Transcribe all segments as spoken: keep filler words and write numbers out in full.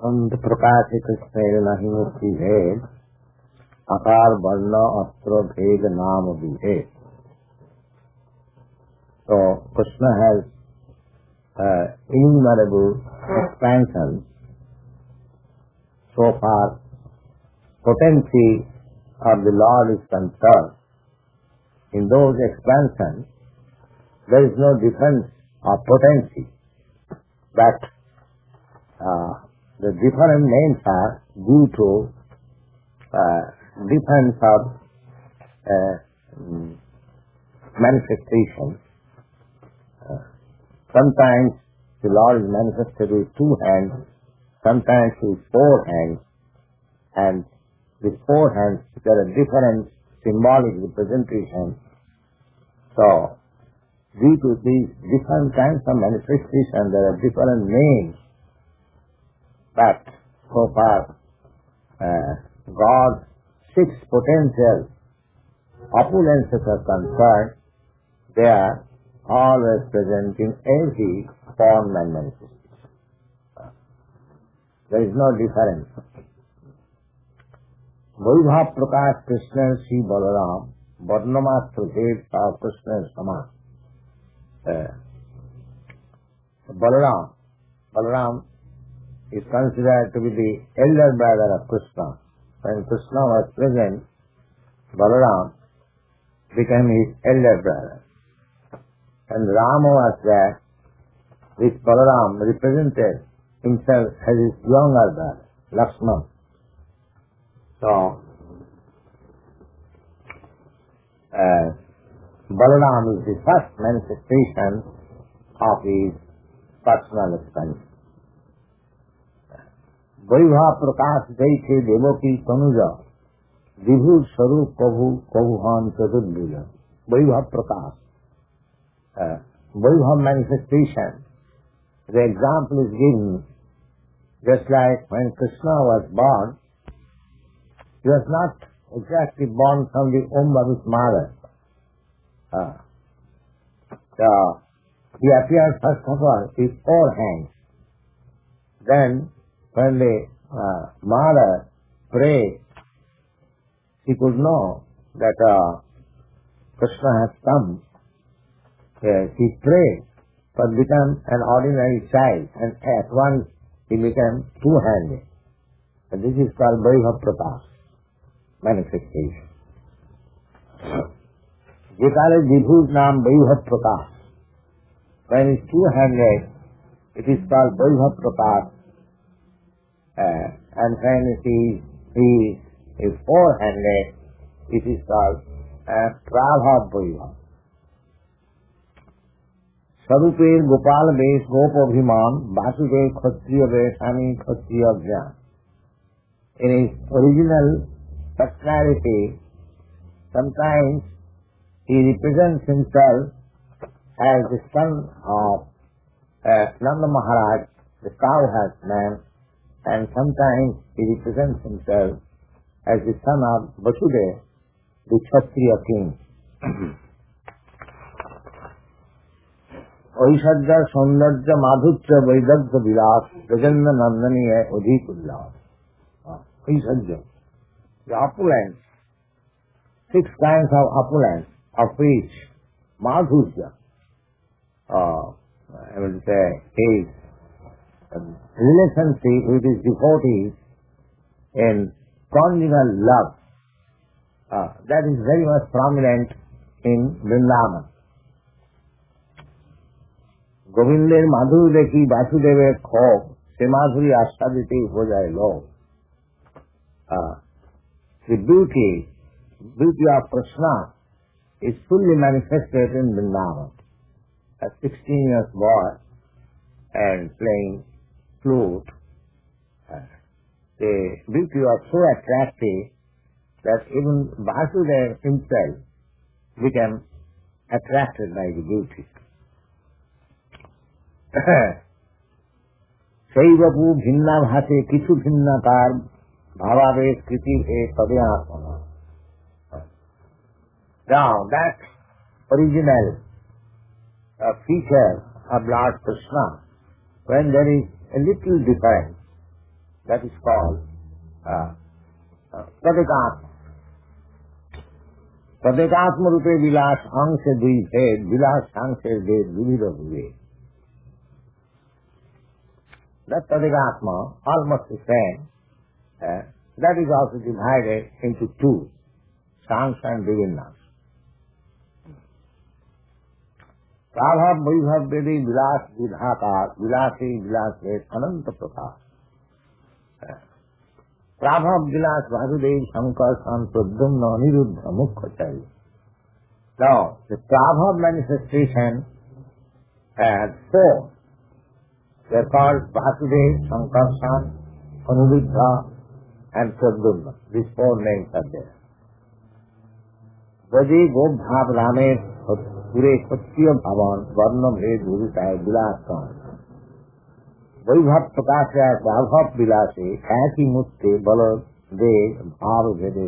अंत प्रकाशित स्नेह नहीं मुक्ति भेद आकार वर्ण अस्त्र भेद नाम विभेद. So Krishna has uh, innumerable expansions. So far potency of the Lord is concerned. In those expansions there is no difference of potency, but uh, the different names are due to uh, difference of uh, manifestation. Uh, sometimes the Lord is manifested with two hands, sometimes with four hands, and with four hands there are different symbolic representations. So, due to these different kinds of manifestation, there are different names. But so far, uh, God's six potential opulences are concerned, they are always present in every form and manifestation. There is no difference. Vaibhav Prakash Krishna Sri Balaram, Varnamatra Ved of Krishna Saman. Uh, Balaram, Balaram is considered to be the elder brother of Krishna. When Krishna was present, Balaram became his elder brother. And Rama was there, which Balaram represented himself as his younger brother, Lakshmana. So, uh, Balaram is the first manifestation of his personal expansion. वैभव प्रकाश जैसे देवकी तनुज विभु स्वरूप कभु कभुहान चतुर्भुज. वैभव प्रकाश, वैभव manifestation. The example is given just like when Krishna was born, he was not exactly born from the womb of his mother. Uh, so he appeared first of all with four hands. Then when the uh, mother prayed, she could know that uh, Krishna has come. Uh, she prayed, but became an ordinary child, and at once he became two-handed. And this is called Vaibhav Prakash manifestation. Jekale Vibhu's name Vaibhav Prakash. When he is two-handed, it is called Vaibhav Prakash. Uh, and when he, he is four-handed, it is called uh, Prabhav Vaibhav. Sarupe Gopal Vesh Gop Abhiman Vasudev Kshatriya Veshami Kshatriya Jnana. In his original personality, sometimes he represents himself as the son of uh, Nanda Maharaj, the cowherd man, and sometimes he represents himself as the son of Vasudeva, the Kshatriya king. Aishadya, Saundarya, Madhurya, Vaidagya, Vilas, Gajendra Nandani hai Adhik Ullas. Aishadya, the opulence, six kinds of opulence, of which Madhurya, uh, I will say, is relationship with his devotees in conjugal love. Uh, that is very much prominent in Vrindavan. गोविंदेर माधुर्य देखी वासुदेव खो से माधुरी आस्वादित हो जाए लोग. The beauty, beauty of Krishna is fully manifested in Vrindavan. A sixteen years boy and playing flute, uh, the beauty was so attractive that even Vasudeva himself became attracted by the beauty. Saivapu bhinna bhate kichu bhinna kar bhavavesh kriti e tadyatmana. Now that original uh, feature of Lord Krishna, when there is a little difference, That is called uh, uh, Pratikatma. Pratikatma rupe vilas angshe dui bhed, vilas angshe bhed vividha huve. That Pratikatma, almost the same, uh, that is also divided into two, Sankhya and Vivinnas. Prabhav Vaibhav Vedi Vilas Vidhakar Vilasi Vilas Ved Ananta Prakash. Prabhav Vilas Vasudev Shankar San Pradyumna Aniruddha Mukha. Now, the Prabhav manifestation has four. They are called Vasudev, Shankar San, Aniruddha and Pradyumna. These four names are there. Vaji Gobhav Ramesh पूरे सत्य भवन वर्ण भेद भूषाय विलास वैभव प्रकाश वैभव विलासे ख्याति मुक्ति बल देव भाव भेदे.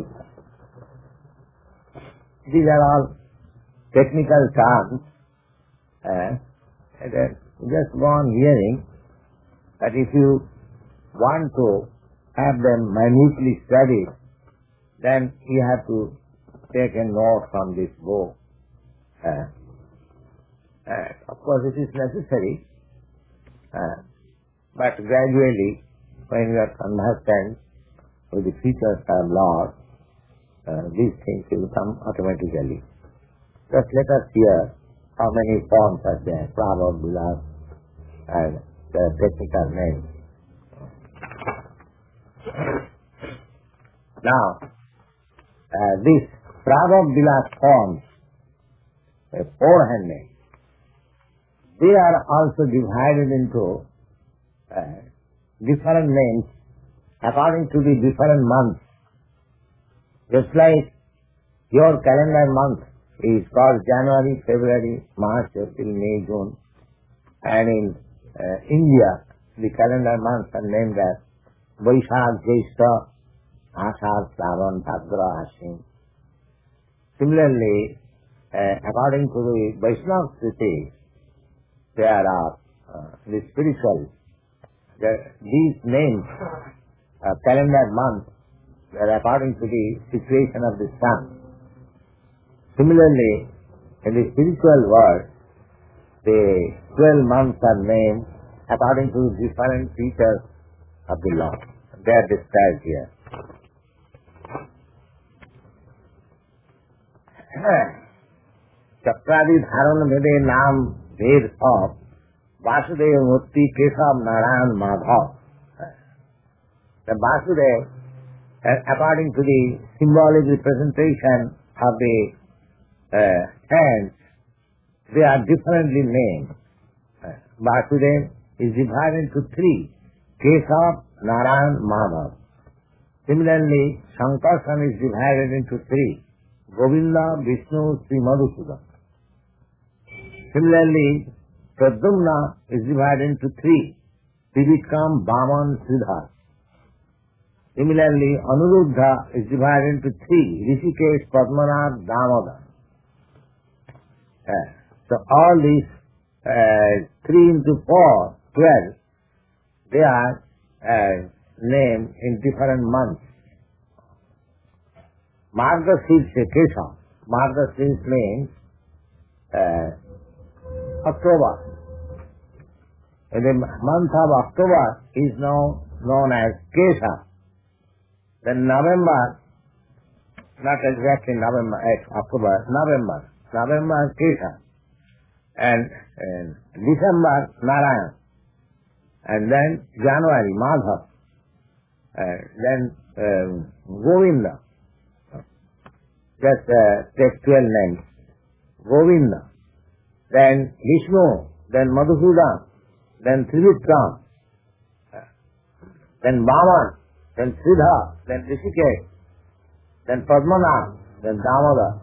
These are all technical terms. Uh, just go on hearing that if you want to have them minutely studied, then you have to take a note from this book. Uh, uh, of course, it is necessary, uh, but gradually, when you are conversant with the features of Lord, uh, these things will come automatically. Just let us hear how many forms are there, Prabhav, Vilas, and the technical names. Now, uh, these Prabhav, Vilas forms, a four-hand name, they are also divided into uh, different names according to the different months. Just like your calendar month is called January, February, March, April, May, June, and in uh, India the calendar months are named as Vaishakh, Jyeshtha, Ashadh, Shravan, Bhadra, Ashwin. Similarly, Uh, according to the Vaishnava Sriti, there are uh, the spiritual, the, these names, uh, calendar months, are according to the situation of the sun. Similarly, in the spiritual world, the twelve months are named according to different features of the Lord. They are described here. चक्रादि धारण भेदे नाम भेद of Vasudeva, Murti, Keshav, Narayan, Madhav. The Vasudeva, according to the symbolic representation of the uh, hands, they are differently named. Vasudeva is divided into three, Keshav, Narayan, Madhav. Similarly, Shankarsan is divided into three, Govinda, Vishnu, Sri Madhusudan. Similarly, Pradyumna is divided into three, Trivikram, Vaman, Siddharth. Similarly, Anuruddha is divided into three, Rishikesh, Padmanath, Damodar. Uh, so all these uh, three into four, twelve, they are uh, named in different months. Margashirsha, Keshav. Margashirsha means uh, October. In the month of October is now known as Kesha. Then November, not exactly November, October, November. November Kesha. And, and December Narayan. And then January Madhav. And then um, Govinda. Just uh, take twelve names. Govinda. Then Vishnu, then Madhusudan, then Trivikram, then Vaman, then Siddha, then Rishikesh, then Padmanath, then Damodar.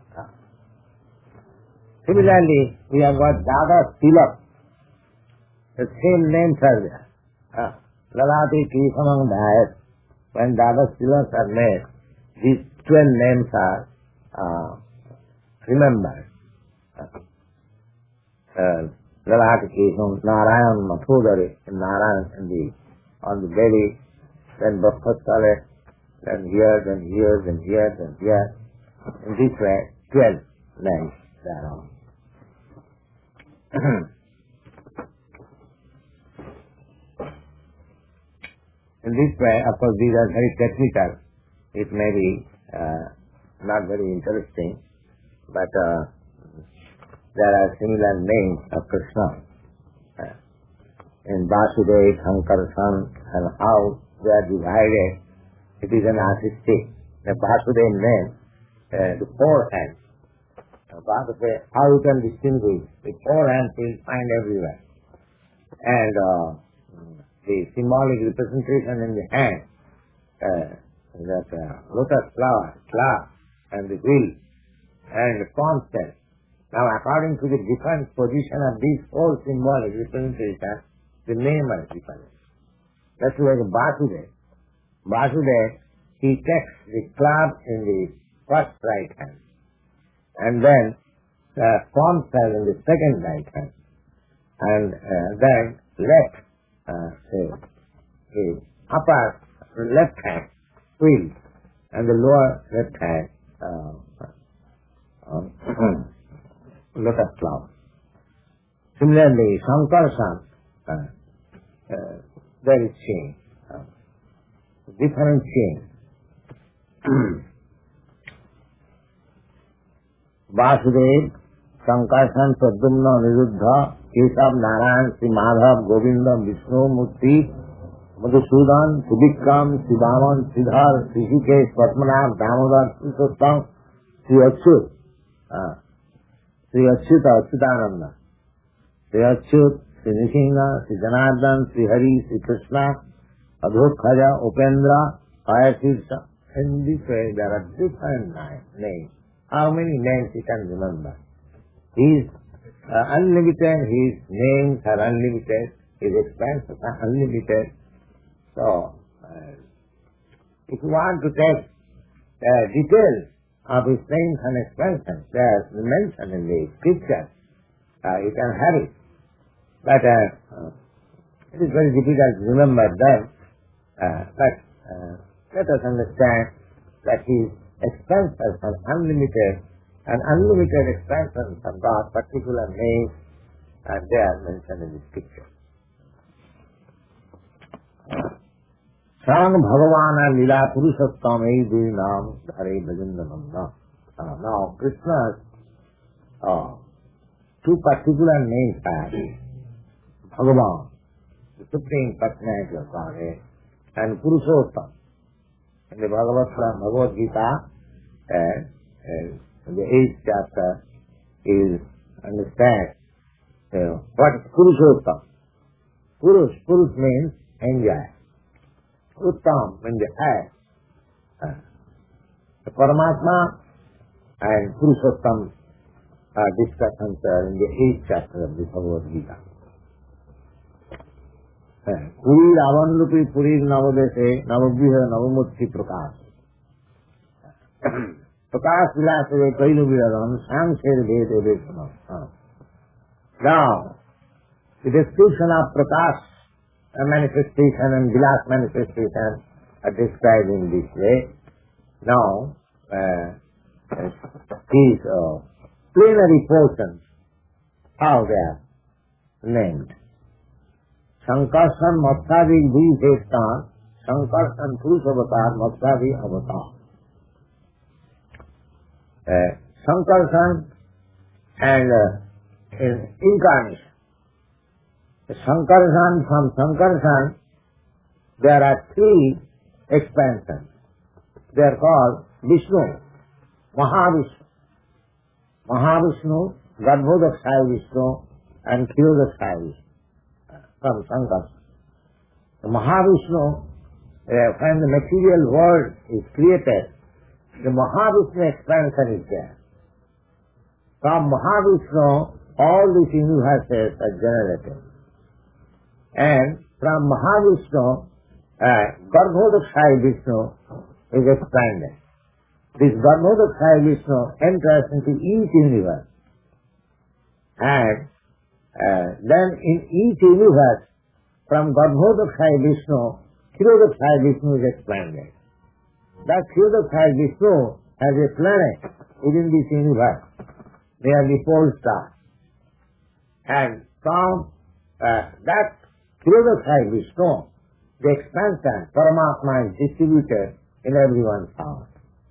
Similarly, we have got Dada Tilak. The same names are there. Lalati Kesamang Dayat. When Dada Tilaks are made, these twelve names are uh, remembered. Lalati Kesam, Narayan, Mathudari, Narayan, and the, on the belly then Bhattacharya, then here, then here, then here, then here. In this way, twelve names there are. In this way, of course, these are very technical. It may be uh, not very interesting, but uh, there are similar names of Krishna. Uh, in Vasudeva, Sankarshan, and how they are divided, it is an artistic. The Vasudeva name, uh, the four hands. Uh, Vasudeva, how you can distinguish? The four hands you find everywhere. And uh, the symbolic representation in the hand, uh, that uh, lotus flower, flower, and the wheel, and the palm step. Now, according to the different position of these four symbolic representations, the name is different. That's like Vasudeva. Vasudeva, he takes the club in the first right hand, and then the palm step in the second right hand, and uh, then left, uh, say, the upper left hand wheel, and the lower left hand uh, uh, lotus flower. Similarly, Sankarshan, uh, uh, there is change, uh, different change. Vasudev, Sankarshan, Pradyumna, Niruddha, Keshav, Narayan, Sri Madhav, Govinda, Vishnu, Murti, Madhusudan, Subikram, Siddhavan, Siddhar, Rishikesh, Padmanabh, Damodar, Purushottam, Sri Achyut, uh, Sri Achyut, Achyutananda, Sri Achyut, Sri Nishinga, Sri Janardhan, Sri Hari, Sri Krishna, Adhokhaja, Upendra, Ayatirtha. In this way, there are different names. How many names you can remember? He is uh, unlimited, his names are unlimited, his expenses are unlimited. So, uh, if you want to take uh, details of his names and expenses, they are mentioned in the scripture, uh, you can have it. But uh, uh, it is very difficult to remember them. Uh, but uh, let us understand that his expenses are unlimited, and unlimited expenses have got particular names, and they are mentioned in the scripture. Sang Bhagavana Lila Purushottam Eidu Nam Dhare Bhajandananda. Now, Krishna's uh, two particular names are Bhagavan, the Supreme Personality of Godhead, and Purushottam. In the Bhagavad, Bhagavad Gita, uh, uh, in the eighth chapter, is understand uh, what is Purushottam. Purush, Purush means enjoy. Uttam means the high. Uh, the Paramatma and Purushottam are discussed in the eighth chapter of the Bhagavad Gita. Puri Ravan Rupi Puri Navadese Navabhiha Navamurti Prakash. Prakash Vilasave Kailu Vilaram Sam Sher Vede Vedesana. Now, the description of Prakash manifestation and Vilas manifestation are described in this way. Now, uh, these uh, plenary portions, how they are named. Sankarshan Matsavi Bhujeshtan, Sankarshan Purush Avatar, Matsavi Avatar. Uh, Sankarshan and uh, in incarnation. Sankarshan, from Sankarshan, there are three expansions. They are called Vishnu, Mahavishnu. Mahavishnu, Garbhodakshaya Vishnu, and Kshirodakshaya Vishnu. From Sankarshan. The Mahavishnu, uh, when the material world is created, the Mahavishnu expansion is there. From Mahavishnu, all these universes are generated. And from Mahavishnu, uh, Garbhodakshaya Vishnu is expanded. This Garbhodakshaya Vishnu enters into each universe. And Uh, then in each universe, from Garbhodakshaya Vishnu, Kshirodakshaya Vishnu is expanded. That Kshirodakshaya Vishnu has a planet within this universe, near the pole star. And from uh, that Kshirodakshaya Vishnu, the expansion, Paramatma is distributed in everyone's heart.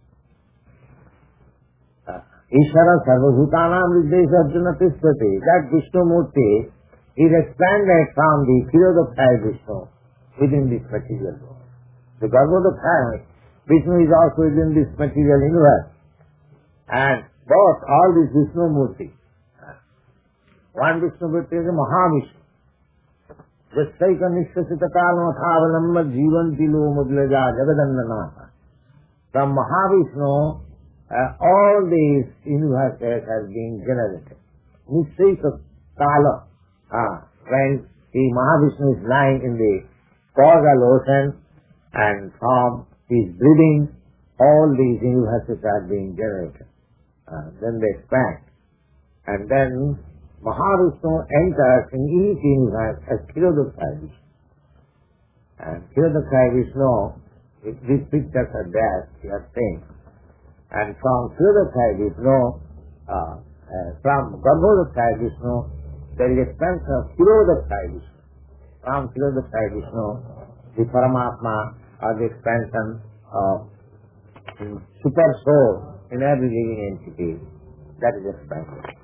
Ishvara Sarvabhutanam Viddesha Arjuna Tishtati. That Vishnu Murti is expanded from the Kshirodakshaya Vishnu within this material world. The Garbhodakshaya Vishnu is also within this material universe. And both, all these Vishnu Murti, one Vishnu Murti is a Mahavishnu. Jastaika Nishasita Kalmathavalamba Jivanti Lomudlaja Jagadandana. From Mahavishnu, uh, all these universes have been generated. Nishasita Kala, uh, when the Mahavishnu is lying in the causal ocean, and from his breathing, all these universes are being generated. Uh, then they expand. And then Mahavishnu enters in each universe as Kshirodakshaya Vishnu. And Kshirodakshaya Vishnu, these pictures are there, you are saying. And from Kshirodakshaya Vishnu, uh, uh, from Garbhodakshaya Vishnu, there is expansion of Kshirodakshaya Vishnu. From Kshirodakshaya Vishnu, the Paramatma, or the expansion of super soul in every living entity, that is expansion.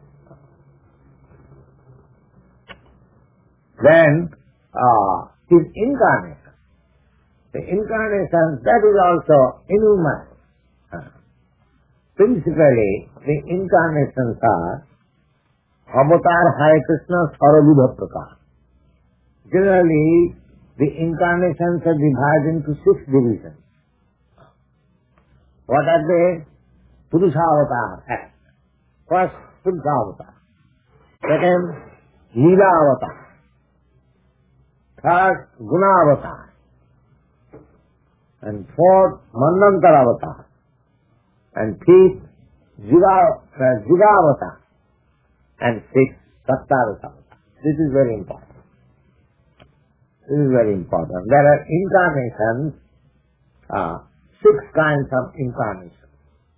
Then, uh, his incarnation. The incarnation, that is also innumerable. Uh, principally, the incarnations are Avatar Hare Krishna Sarvabhuta Prakash. Generally, the incarnations are divided into six divisions. What are they? Purusha-avatar. First, Purusha-avatar. Second, Leela-avatar. Third, Guna-avatar. And fourth, Manvantara-avatar. And fifth, Jiva-avatar. And sixth, Sattva-avatar. This is very important. This is very important. There are incarnations, uh, six kinds of incarnations.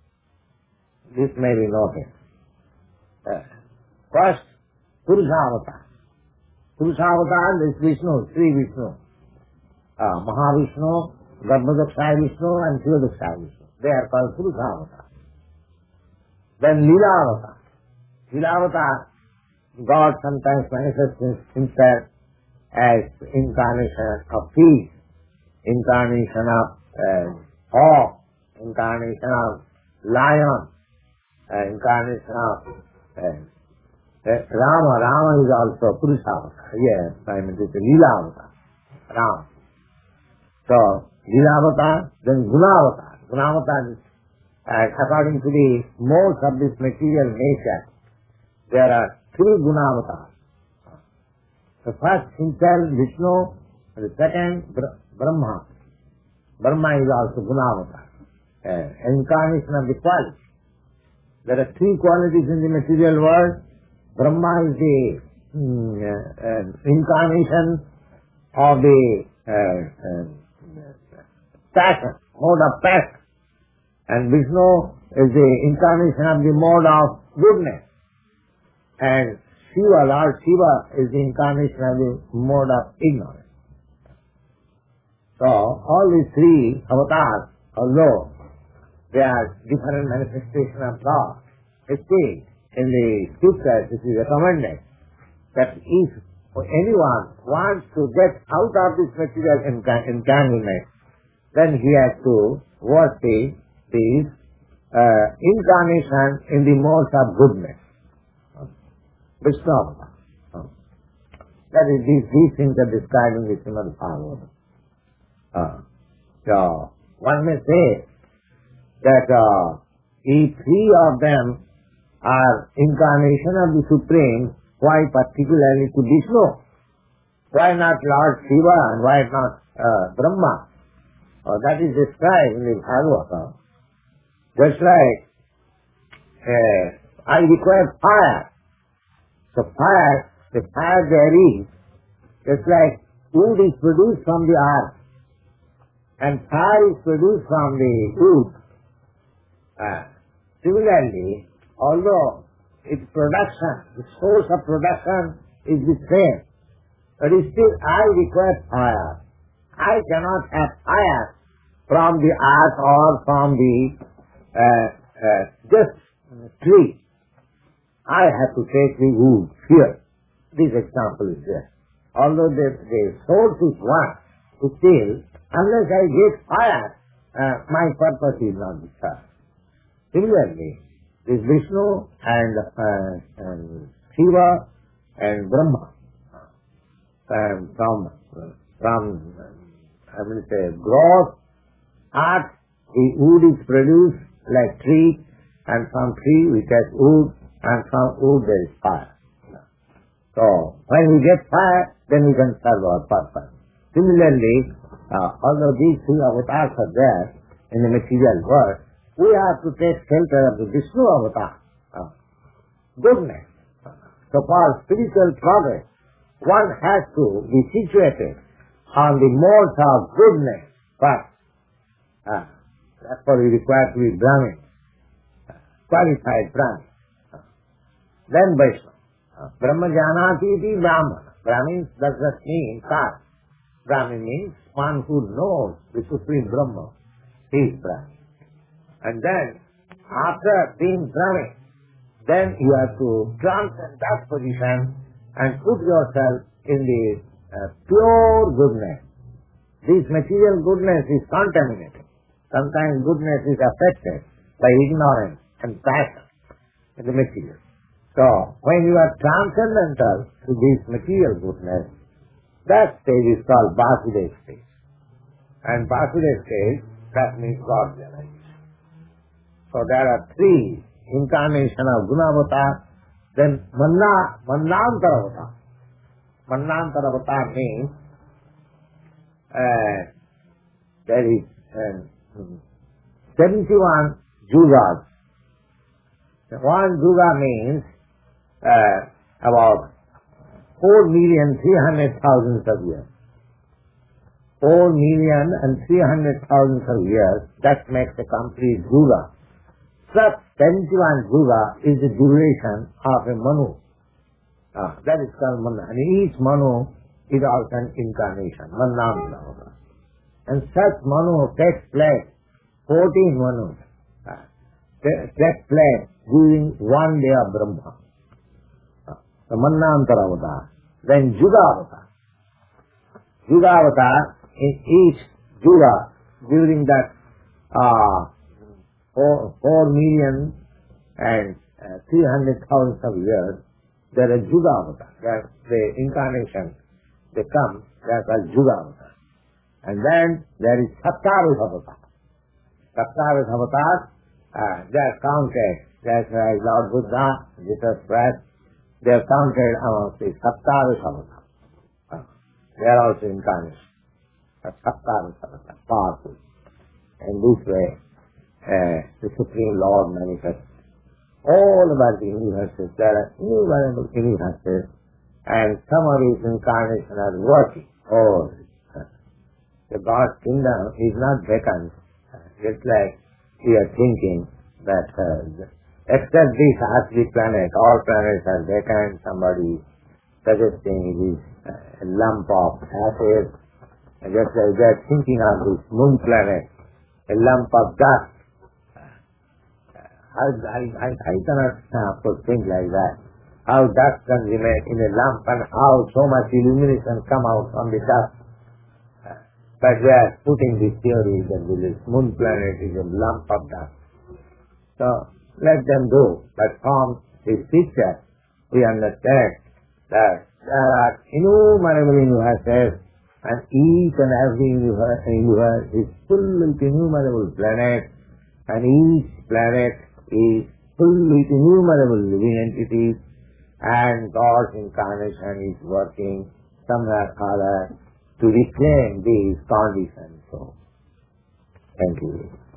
This may be noted. Uh, first, Purusha-avatar. Purusha-avatar is Vishnu, Sri Vishnu. Uh, Mahavishnu, Garbhodakshaya Vishnu and Kshirodakshaya Vishnu. They are called Purusha-avatar. Then Leela-avatar. Leela-avatar, God sometimes manifests himself as incarnation of peace, incarnation of uh, hawk, incarnation of lion, uh, incarnation of uh, uh, Rama. Rama is also Purusha-avatar. Yes, I mean it is Leela-avatar. Rama. So, Leela-avatar, then Guna-avatar. Guna-avatar is, uh, according to the modes of this material nature, there are three Guna-avatars. The first himself, Vishnu, and the second, Brahma. Brahma is also Guna-avatar, uh, incarnation of the quality. There are three qualities in the material world. Brahma is the mm, uh, uh, incarnation of the uh, uh, passion, mode of passion. And Vishnu is the incarnation of the mode of goodness. And Shiva, Lord Shiva, is the incarnation of the mode of ignorance. So, all these three avatars, although they are different manifestations of God, still in the scriptures it is recommended that if anyone wants to get out of this material entanglement, then he has to worship these uh, incarnation in the modes of goodness. Vishnu avatar. That is, these, these things are described in the Srimad Bhagavatam. Uh, so, one may say that uh, if three of them are incarnation of the Supreme, why particularly to Vishnu? Why not Lord Shiva and why not uh, Brahma? Uh, that is described in the Bhagavatam. Just like uh, I require fire. So fire, the fire there is, just like wood is produced from the earth. and fire is produced from the wood. Uh, similarly, although its production, the source of production is the same, but still I require fire. I cannot have fire from the earth or from the uh, uh, just tree. I have to take the wood here. This example is there. Although the, the source is one, still, unless I get fire, uh, my purpose is not served. Similarly, this Vishnu and, uh, and Shiva and Brahma, um, from, from, I will say, gross earth, the wood is produced like tree, and from tree we get wood, and from wood there is fire. So, when we get fire, then we can serve our purpose. Similarly, uh, although these three avatars are there in the material world, we have to take shelter of the Vishnu avatar, uh, goodness. So for spiritual progress, one has to be situated on the modes of goodness first. Uh, therefore we require to be Brahmin, uh, qualified Brahmin. Uh, then Vaishnava. Uh, Brahma Janati iti Brahmana. Brahmin does not mean caste. Brahmin means one who knows the Supreme Brahma. He is Brahmin. And then, after being Brahmin, then you have to transcend that position and put yourself in the uh, pure goodness. This material goodness is contaminated. Sometimes goodness is affected by ignorance and passion in the material. So, when you are transcendental to this material goodness, that stage is called Vasudeva stage. And Vasudeva stage, that means God realization. So there are three incarnations of Gunavatar, then Manna, Mannantara avatar. Mannantara avatar means uh, there is uh, seventy-one yugas. One yuga means uh, about four million three hundred thousands of years. Four million and three hundred thousands of years, that makes a complete yuga. Such seventy-one yuga is the duration of a Manu. Ah, that is called Manu. And each Manu is also an incarnation, Mannantara. And such Manu takes place, fourteen Manus, ah, takes place during one day of Brahma. Ah, the Mannantara avatar. Then Yuga avatar. Yuga avatar, in each Yuga, during that uh, four, four million and uh, three hundred thousand of years, there are Yuga avatar. That's the incarnation. They come, they are called Yuga avatar. And then there is Saptavis avatar. Saptavis avatar, uh, they are counted. That's why Lord Buddha, Jesus Christ, they are counted among the Saptavis avatar. Uh, they are also incarnation. Saptavis avatar, powerful. In this way, uh, the Supreme Lord manifests all about the universes. There are innumerable universes, and some of these incarnations are working. Oh, the God's kingdom is not vacant. It's like we are thinking that uh, except this Ashley planet, all planets are vacant. Somebody suggesting it is a lump of ashes. And just like they are thinking of this moon planet, a lump of dust. I, I, I, I cannot uh, think like that. How dust can remain in a lamp and how so much illumination come out from the dust. Uh, but they are putting this theory that this moon planet is a lump of dust. So let them do. But from this picture, we understand that there are innumerable universes, and each and every universe, universe is full with innumerable planets, and each planet is full with innumerable living entities, and God's incarnation is working somewhere or other to reclaim these conditions. So, thank you.